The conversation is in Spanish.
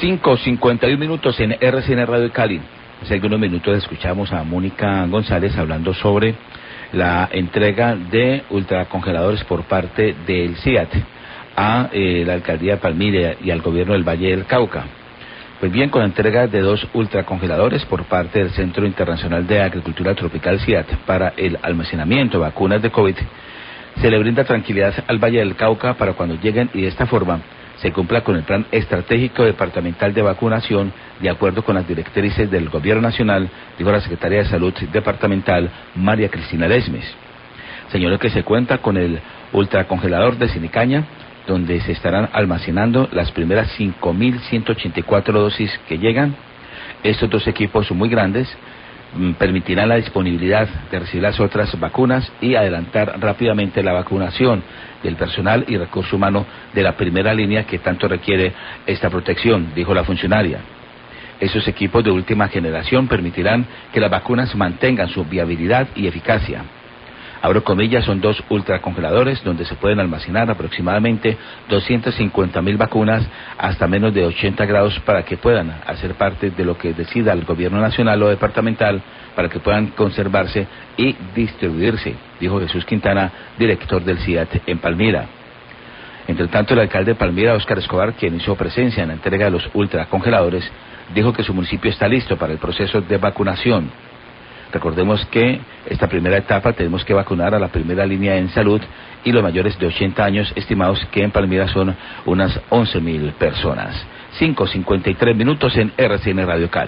5:51 en RCN Radio Cali. Hace algunos minutos escuchamos a Mónica González hablando sobre la entrega de ultracongeladores por parte del CIAT a la alcaldía de Palmira y al gobierno del Valle del Cauca. Pues bien, con la entrega de 2 ultracongeladores por parte del Centro Internacional de Agricultura Tropical CIAT para el almacenamiento de vacunas de COVID, se le brinda tranquilidad al Valle del Cauca para cuando lleguen y de esta forma se cumpla con el plan estratégico departamental de vacunación de acuerdo con las directrices del Gobierno Nacional, dijo la Secretaria de Salud Departamental, María Cristina Lesmes. Señaló que se cuenta con el ultracongelador de Sinicaña, donde se estarán almacenando las primeras 5.184 dosis que llegan. Estos 2 equipos son muy grandes, permitirán la disponibilidad de recibir las otras vacunas y adelantar rápidamente la vacunación del personal y recurso humano de la primera línea que tanto requiere esta protección, dijo la funcionaria. Esos equipos de última generación permitirán que las vacunas mantengan su viabilidad y eficacia. Abro comillas, son 2 ultracongeladores donde se pueden almacenar aproximadamente 250.000 vacunas hasta menos de 80 grados para que puedan hacer parte de lo que decida el gobierno nacional o departamental para que puedan conservarse y distribuirse, dijo Jesús Quintana, director del CIAT en Palmira. Entre tanto, el alcalde de Palmira, Óscar Escobar, quien hizo presencia en la entrega de los ultracongeladores, dijo que su municipio está listo para el proceso de vacunación. Recordemos que esta primera etapa tenemos que vacunar a la primera línea en salud y los mayores de 80 años, estimados que en Palmira son unas 11.000 personas. 5:53 en RCN Radio Cali.